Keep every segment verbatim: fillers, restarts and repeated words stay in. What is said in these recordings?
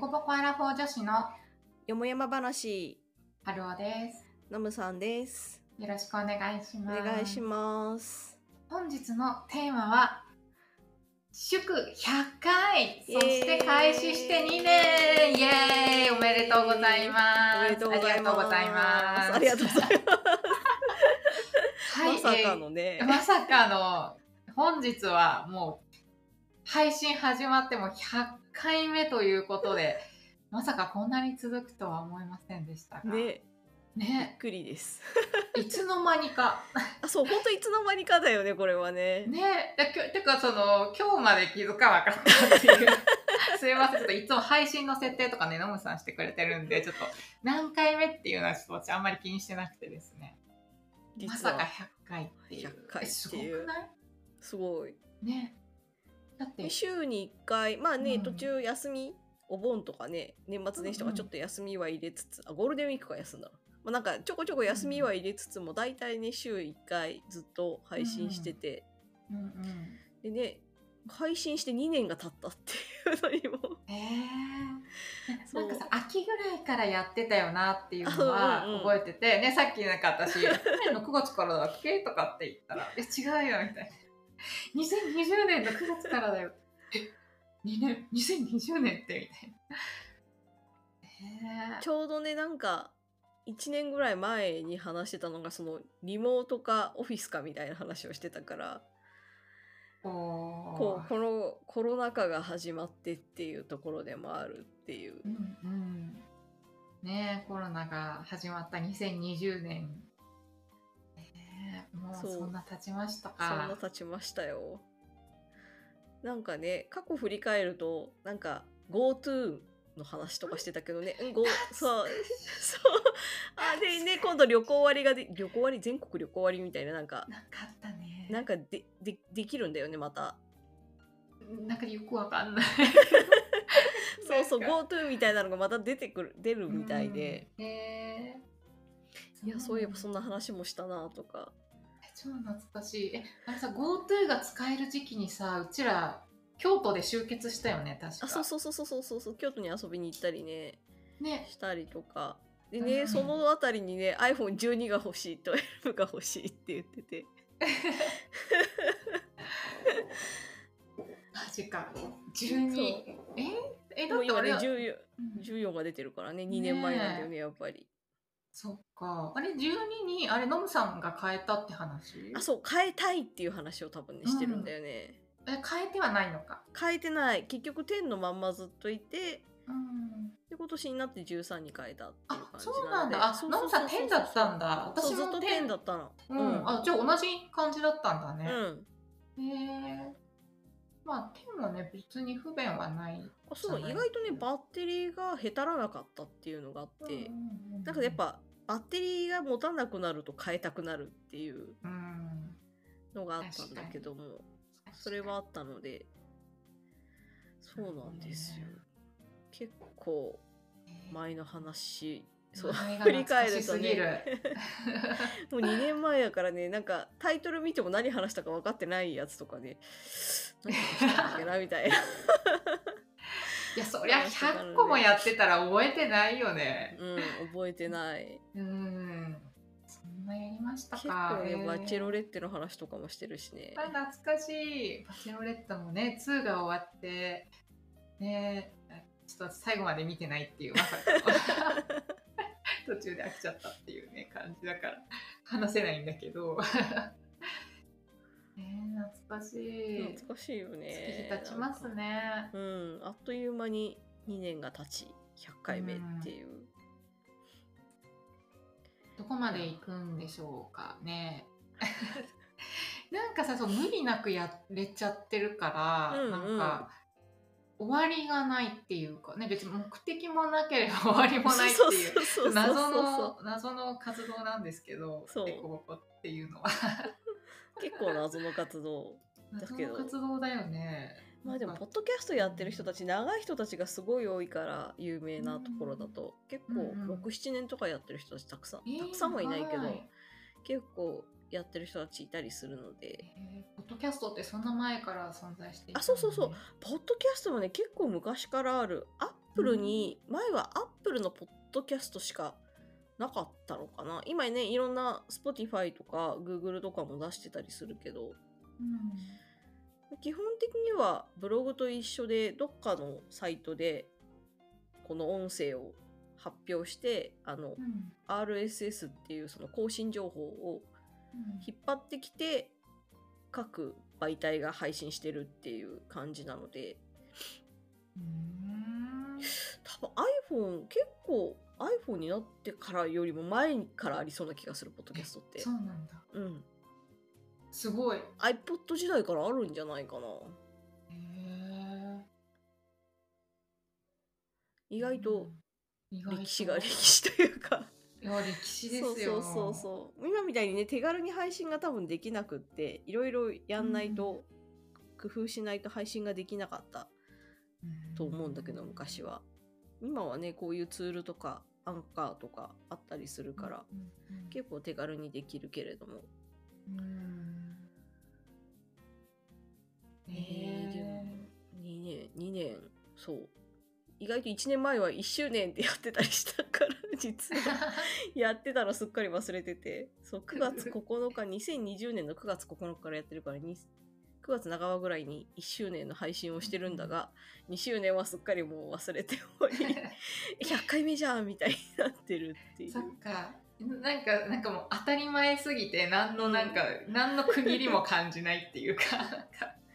ぼこアラフォー女子のよもやま話、 はるおです。 ナムさんです。 よろしくお願いします。 お願いします。 本日のテーマは祝ひゃっかい、そして開始してにねん、イエーイ、おめでとうございます。 おめでとうございます。ありがとうございます。はい、まさかのね、 えー、まさかの本日はもう配信始まってもひゃっかいめということで、まさかこんなに続くとは思いませんでしたが。 ね。 ね、 びっくりです。 いつの間にか。 あ、そう、本当いつの間にかだよね、これはね。 ね、てかその今日まで気づかなかったっていう。すいません、ちょっといつも配信の設定とかね、ノムさんしてくれてるんで、ちょっと何回目っていうのはちょっと私あんまり気にしてなくてですね。まさかひゃっかいっていう。 ひゃっかいっていう。 すごくない？ すごい。 ね。だって週にいっかい、まあね、うん、途中休み、お盆とかね、年末年始とかちょっと休みは入れつつ、うんうん、あ、ゴールデンウィークか休んだ。まあ、なんかちょこちょこ休みは入れつつも、大体ね、週いっかいずっと配信してて、 うんうん、 でね、配信してにねんが経ったっていうのにも。 えー、なんかさ、秋ぐらいからやってたよなっていうのは覚えてて、うんうん、ね、さっきなんか私、去年のくがつからだっけとかって言ったら、え、違うよみたいな。にせんにじゅうねんのくがつからだよ。え、にねん、にせんにじゅうねんってみたいな。 えー、ちょうどね、なんか、いちねんぐらい前に話してたのが、その、リモートかオフィスかみたいな話をしてたから、こうこのコロナ禍が始まってっていうところでもあるっていう。 うんうん、ねえ、コロナが始まったにせんにじゅうねん。ねえ、もうそんな経ちましたか。 そんな経ちましたよ。なんかね、過去振り返ると、なんか GoTo の話とかしてたけどね、うん、Go そう、そう、あ、でね、今度旅行割がで、旅行割、全国旅行割みたいな、なんか、 なんかあったね。 なんかで、で、できるんだよね、また。 なんかよくわかんない。 そうそう、GoTo みたいなのがまた出てくる、出るみたいで。 へえ。 いや、そういえばそんな話もしたなとか。 超懐かしい。え、あれさ、GoTo が使える時期にさ、うちら京都で集結したよね、確か。 あ、そうそうそうそうそうそう、京都に遊びに行ったりね、 ね、したりとか。でね、うん、そのあたりにね、アイフォンじゅうに が欲しい、じゅうにが欲しいって言ってて。 マジか。じゅうに。ええ、だって今ね、じゅうよん、じゅうよんが出てるからね、にねんまえなんだよね、やっぱり。 そっか。あれ、じゅうにに、あれ、ノムさんが変えたって話？ あ、そう、変えたいっていう話を多分ね、してるんだよね。 うん、え、変えてはないのか。 変えてない。結局、じゅうのまんまずっといて、 うん、 で、今年になってじゅうさんに変えたっていう感じなので。 そうなんだ。あ、ノムさんじゅうだったんだ。 私もずっとじゅうだったの。 うん。あ、じゃあ同じ感じだったんだね。 うん。 へえ。まあ、じゅうもね、別に不便はない。 あ、そう、意外とね、バッテリーがへたらなかったっていうのがあって、うんうんうん、なんかやっぱ、バッテリーが持たなくなると変えたくなるっていうのがあったんだけども、うん、それはあったので、そうなんですよ。結構、前の話、そう振り返るとねもうにねんまえやからね、なんかタイトル見ても何話したか分かってないやつとかね、何話したんだっけなみたいな。 いや、そりゃひゃっこもやってたら覚えてないよね。 うん、覚えてない。 うん、そんなやりましたか。 結構ね、バチェロレッテの話とかもしてるしね。 あ、懐かしい。バチェロレッテもね、にが終わってね、ちょっと最後まで見てないっていう、まさか途中で飽きちゃったっていうね感じだから話せないんだけどね、懐かしい。 懐かしいよね。 月日経ちますね。 うん、あっという間ににねんが経ちひゃっかいめっていう、うん、 どこまで行くんでしょうかね。なんかさ、そう無理なくやれちゃってるから、うんうん、なんか終わりがないっていうかね、別に目的もなければ終わりもないっていう謎の謎の活動なんですけど、デコボコっていうのは結構謎の活動だけど。 謎の活動だよね。 まあでもポッドキャストやってる人たち、長い人たちがすごい多いから有名なところだと、うん、結構ろく、ななねんとかやってる人たちたくさん、えー、たくさんはいないけど、結構やってる人たちいたりするので、 えー、ポッドキャストってそんな前から存在していた、ね、 あ、そうそうそう、ポッドキャストはね結構昔からある。アップルに、前はアップルのポッドキャストしかなかったのかな。今ね、いろんな Spotify とか Google とかも出してたりするけど、 うん基本的にはブログと一緒でどっかのサイトでこの音声を発表して、あの、 うんアールエスエス っていうその更新情報をうん引っ張ってきて各媒体が配信してるっていう感じなので、 うん多分 iPhone 結構 iPhone になってからよりも前からありそうな気がする、ポッドキャストって。 そうなんだ。 うんすごい。 iPod 時代からあるんじゃないかな。 へえ。 意外と意外と歴史が歴史というかいや歴史ですよ。 そうそうそうそう今みたいにね手軽に配信が多分できなくって、いろいろやんないと、工夫しないと配信ができなかったと思うんだけど、昔は。今はねこういうツールとかアンカーとかあったりするから、 うんうん結構手軽にできるけれども、 うんえへー、でもえ。 にねんにねんそう意外といちねんまえはいっしゅうねんってやってたりしたから実はやってたのすっかり忘れてて、そうくがつここのかにせんにじゅうねんのくがつここのかからやってるから、にくがつなかばぐらいにいっしゅうねんの配信をしてるんだが、にしゅうねんはすっかりもう忘れておりひゃっかいめじゃんみたいになってるっていう。 そっか。なんかなんかもう当たり前すぎて何のなんか、うん、何の区切りも感じないっていうかなんか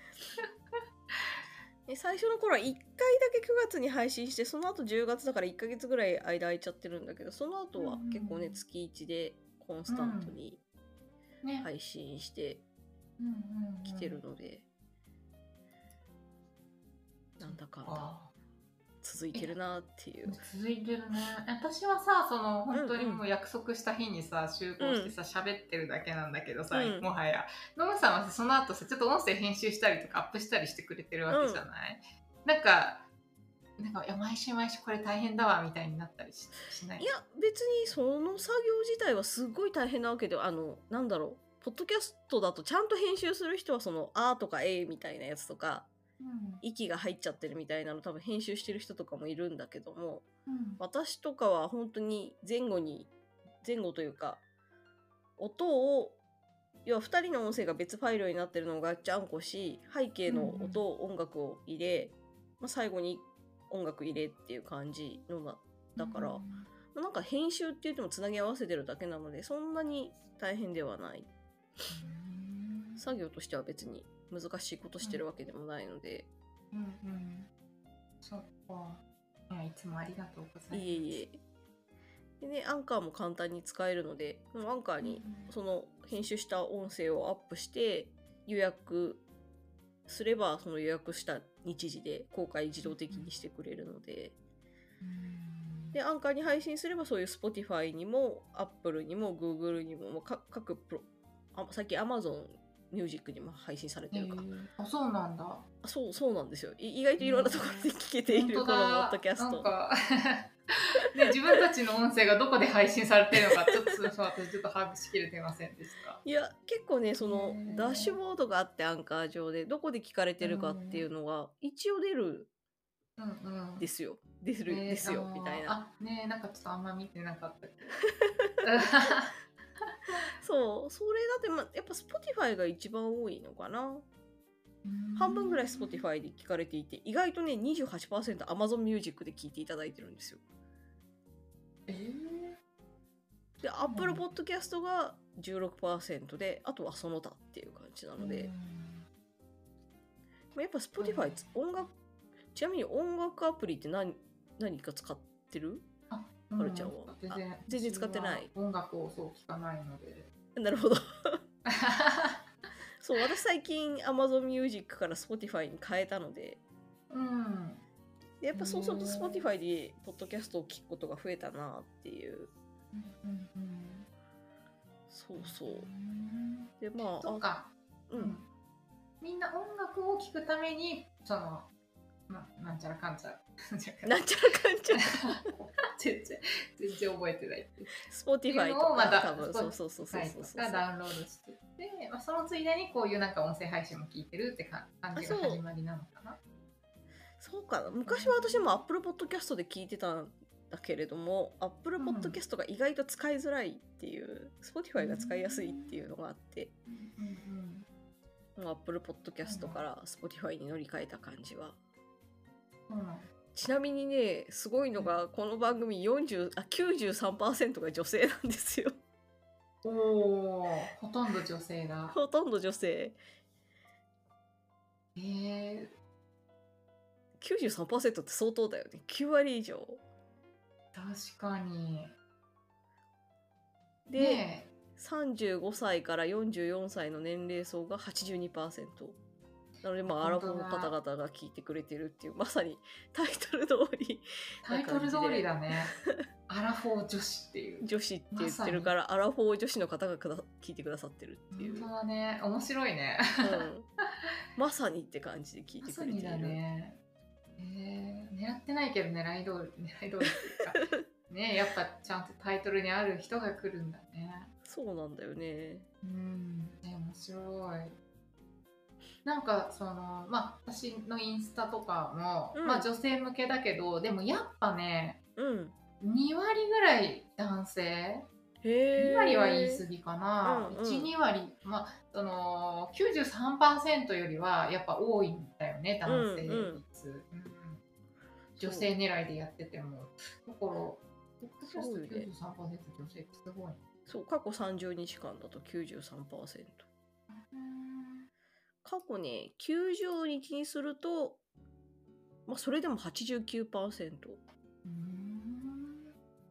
最初の頃はいっかいだけくがつに配信して、その後じゅうがつだからいっかげつぐらい間空いちゃってるんだけど、その後は結構ね、うん、月いちでコンスタントに配信してきてるので、なんだかんだ続いてるなっていう。 続いてるね。私はさ、その本当にもう約束した日にさ、集合してさ喋ってるだけなんだけどさ、うん、もはやノムさんはその後さちょっと音声編集したりとかアップしたりしてくれてるわけじゃない、うん、なんかなんかいや毎週毎週これ大変だわみたいになったり し, しない？ いや別にその作業自体はすごい大変なわけで、あのなんだろう、ポッドキャストだとちゃんと編集する人はその「あ」とか「え」みたいなやつとか、うん、息が入っちゃってるみたいなの多分編集してる人とかもいるんだけども、うん、私とかは本当に前後に前後というか音を要はふたりの音声が別ファイルになってるのをガッチャンコし、背景の音を音楽を入れ、うんまあ、最後に音楽入れっていう感じのだだから、うん、なんか編集って言ってもつなぎ合わせてるだけなのでそんなに大変ではない、うん、作業としては別に難しいことしてるわけでもないので、 うんうんうん、そっか。いやいつもありがとうございます。 いえいえ。でね、アンカーも簡単に使えるので、アンカーにその編集した音声をアップして予約すれば、その予約した日時で公開自動的にしてくれるので、うんでアンカーに配信すればそういう Spotify にも Apple にも Google にも各プロあ最近 Amazonミュージックにも配信されてるか、 えー、あそうなんだ。 そうそうなんですよ。意外といろんなところで聞けている、このポッドキャスト。 なんかね、自分たちの音声がどこで配信されてるのかちょっとそう私ちょっと把握しきれてませんでした。 いや結構ねそのダッシュボードがあってアンカー上でどこで聞かれてるかっていうのが一応出るんですよ。出る、えー、ですよみたいな。 あねなんかちょっとあんま見てなかったけどそうそれだって、ま、やっぱ Spotify が一番多いのかな。半分ぐらい Spotify で聞かれていて、意外とね にじゅうはちパーセント Amazon Music で聞いていただいてるんですよ。 えー、で Apple Podcast が じゅうろくパーセント で、あとはその他っていう感じなので、やっぱ Spotify 音楽、ちなみに音楽アプリって何何か使ってる？ あ、 はるちゃんは全然全然使ってない。 音楽をそう聞かないので。 なるほどそう私最近 Amazon Music から Spotify に変えたので、 うん、 でやっぱそうすると Spotify でポッドキャストを聞くことが増えたなっていう、 うんうんうん、 そうそう、うん、でまあそっか、うん、みんな音楽を聴くためにそのな, なんちゃらかんちゃらなんちゃらかんちゃら全然全然覚えてないって Spotify とかまた多分そうそうそうそうそうそうダウンロードしてて、まあ、そのついでにこういうなんか音声配信も聞いてるって感じが始まりなのかな。 そうかな。昔は私も Apple Podcast で聞いてたんだけれども、Apple Podcast が意外と使いづらいっていう、Spotify が使いやすいっていうのがあって、もう Apple Podcast から Spotify に乗り換えた感じは。 うん、 ちなみにね、すごいのが、この番組よんじゅうあ きゅうじゅうさんパーセント が女性なんですよ。 おー、ほとんど女性だ。 ほとんど女性。 えー、 きゅうじゅうさんパーセント って相当だよね。きゅうわり以上。 確かに。 で、 ね、 さんじゅうごさいからよんじゅうよんさいの年齢層が はちじゅうにパーセント。なので、まあ、アラフォーの方々が聞いてくれてるっていう、まさにタイトル通り。 タイトル通りだね。アラフォー女子っていう。 女子って言ってるから、アラフォー女子の方がくだ聞いてくださってるっていう。 本当だね。面白いね。 うん、まさにって感じで聞いてくれてる。まさにだね。えー、狙ってないけど狙い通り、狙い通りっていうか。ね、やっぱちゃんとタイトルにある人が来るんだね。 そうなんだよね。 うん、ね、面白い。なんかそのまあ私のインスタとかも、うん、まあ女性向けだけど、でもやっぱね、 うん、 にわりぐらい男性。 へー、 にわりは言い過ぎかな、うんうん、いち、にわり、まあ、その きゅうじゅうさんパーセント よりはやっぱ多いんだよね、男性率、うんうんうん、女性狙いでやってても。だからポッドキャスト きゅうじゅうさんパーセント 女性ってすごい。 そう、過去さんじゅうにちかんだと きゅうじゅうさんパーセント。過去ね、きゅうじゅうにちにすると、まあ、それでも はちじゅうきゅうパーセント。うーん、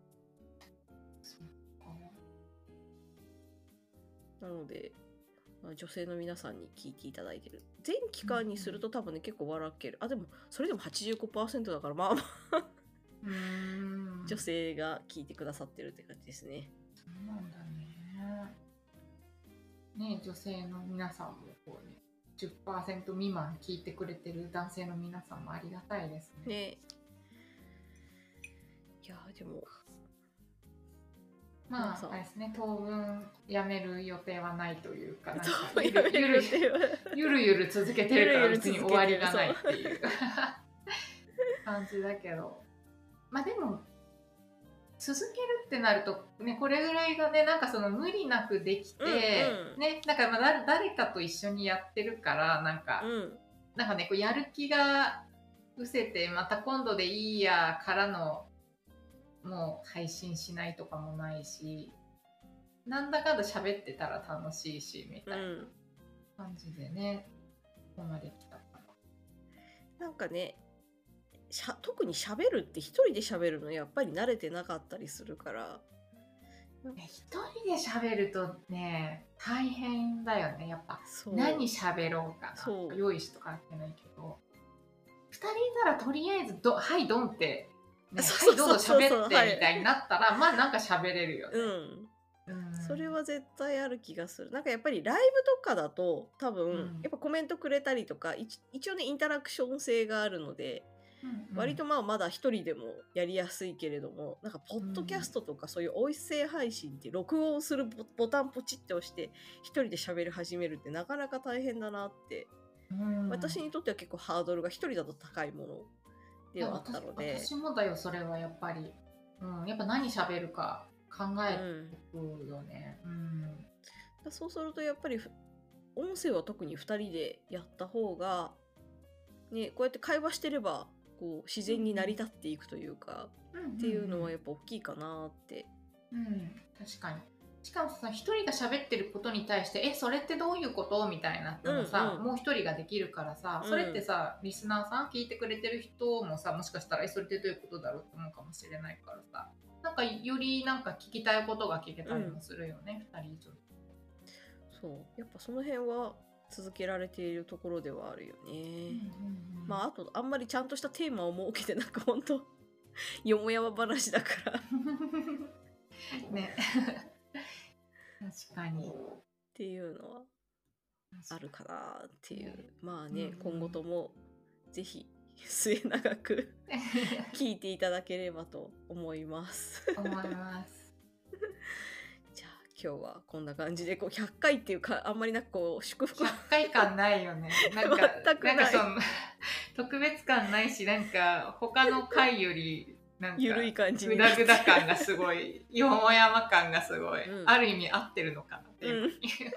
なので、まあ、女性の皆さんに聞いていただいてる。全期間にすると多分ね、結構笑ける。あ、でもそれでも はちじゅうごパーセント だから、まあまあうーん、女性が聞いてくださってるって感じですね。 そうなんだね。ね、女性の皆さんもこうね、じゅっパーセント 未満聞いてくれてる男性の皆さんもありがたいですね。 ね、いやでもまああれですね、当分やめる予定はないというか、なんかゆるゆるゆるゆる続けてるから別に終わりがないっていう感じだけど、まあでも続けるってなるとね、これぐらいがね、なんかその無理なくできて、うんうん、ね、なんかまあ誰かと一緒にやってるから、なんか、うん、なんかね、こうやる気が失せて、また今度でいいやからのもう配信しないとかもないし、なんだかんだ喋ってたら楽しいしみたいな感じでね、ここまで来たから。 なんかね、しゃ特に喋るって一人で喋るのやっぱり慣れてなかったりするから、 一人で喋るとね大変だよね。やっぱ何喋ろうかな、用意しとかってないけど、ふたりいたらとりあえずどはいドンってね、はいどうぞ喋ってみたいになったら、まあなんか喋れるよね。 うん、うん、それは絶対ある気がする。なんかやっぱりライブとかだと多分、うん、やっぱコメントくれたりとか一応ねインタラクション性があるので、うんうん、割とまあまだ一人でもやりやすいけれども、なんかポッドキャストとかそういう音声配信って録音するボタンポチって押して一人で喋り始めるってなかなか大変だなって、うん、私にとっては結構ハードルが一人だと高いものではあったので。 私もだよ、それはやっぱり、うん、やっぱ何喋るか考えておくよね、うんうん、 だそうするとやっぱり音声は特にふたりでやった方がね、こうやって会話してればこう自然に成り立っていくというか、うん、っていうのはやっぱ大きいかなって。 うん、確かに。しかもさ、一人が喋ってることに対してえそれってどういうことみたいなのさ、うんうん、もう一人ができるからさ、それってさ、うん、リスナーさん聞いてくれてる人もさ、もしかしたらえそれってどういうことだろうって思うかもしれないからさ、なんかよりなんか聞きたいことが聞けたりもするよね、うん、ふたり以上。 そうやっぱその辺は続けられているところではあるよね、うんうんうん、まああとあんまりちゃんとしたテーマを設けてなんかほんとよもやま話だからね確かにっていうのはあるかなっていう、ね、まあね、うんうん、今後ともぜひ末永く聞いていただければと思います思いますじゃあ今日はこんな感じでこうひゃっかいっていうかあんまりなんかこう祝福ひゃっかい感ないよねなんか全くないなんかその特別感ないし、なんか他の回よりなんかゆるい感じグダグダ感がすごい、よもやま感がすごい、 うん、 ある意味合ってるのかなっていう、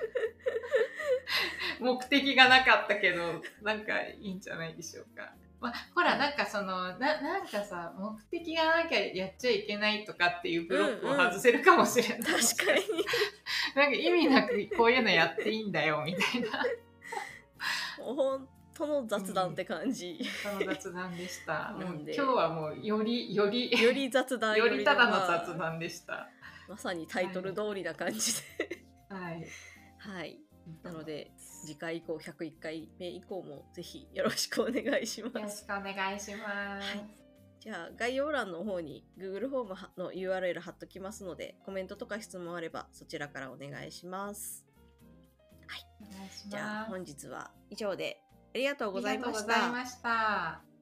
うん、目的がなかったけどなんかいいんじゃないでしょうか。まあ、ほらなんかその な, なんかさ目的がなきゃやっちゃいけないとかっていうブロックを外せるかもしれない、うんうん、 確かになんか意味なくこういうのやっていいんだよみたいな本当の雑談って感じ、 うん、その雑談でしたなんで今日はもうよりよりより雑談よりただの雑談でした。 まさにタイトル通りな感じではい、 はい、なので次回以降ひゃくいっかいめ以降もぜひよろしくお願いします。 よろしくお願いします、はい、 じゃあ概要欄の方に Google フォームの ユーアールエル 貼っときますので、コメントとか質問あればそちらからお願いします。はい、お願いします。じゃあ本日は以上でありがとうございました。 ありがとうございました。